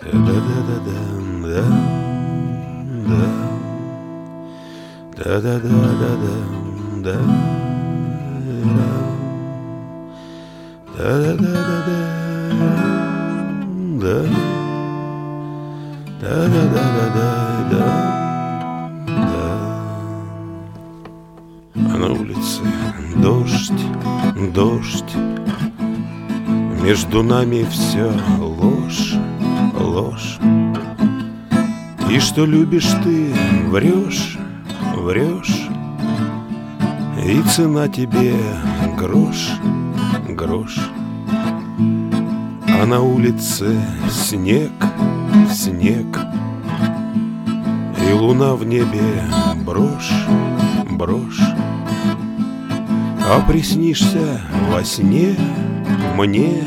А на улице дождь, дождь, между нами все ложь, ложь. И что любишь ты, врешь, врешь, и цена тебе грош, грош. А на улице снег, снег, и луна в небе брошь, брошь. А приснишься во сне мне,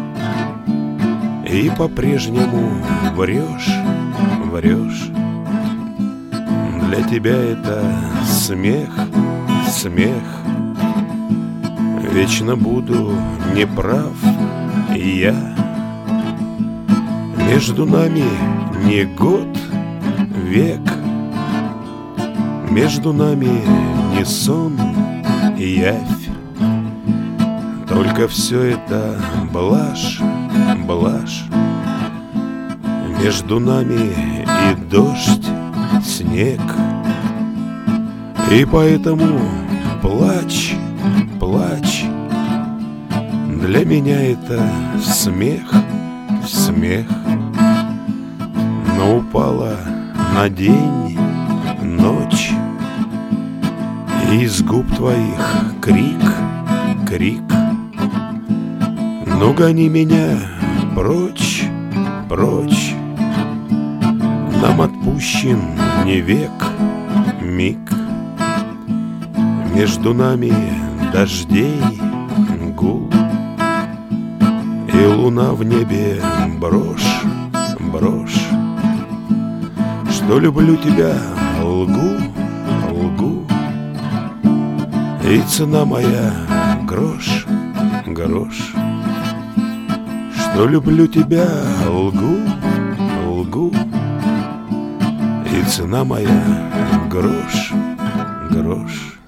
и по-прежнему врешь, врешь. Для тебя это смех, смех. Вечно буду неправ я. Между нами не год, век. Между нами не сон и явь. Только все это блажь, блажь. Между нами и дождь, снег. И поэтому плачь, плачь. Для меня это смех, смех. Но упала на день ночь, и из губ твоих крик, крик. Ну гони меня прочь, прочь. Нам отпущен не век, миг. Между нами дождей гул, и луна в небе брошь, брошь. Что люблю тебя, лгу, лгу, и цена моя грош, грош. Что люблю тебя, лгу, лгу, и цена моя грош, грош.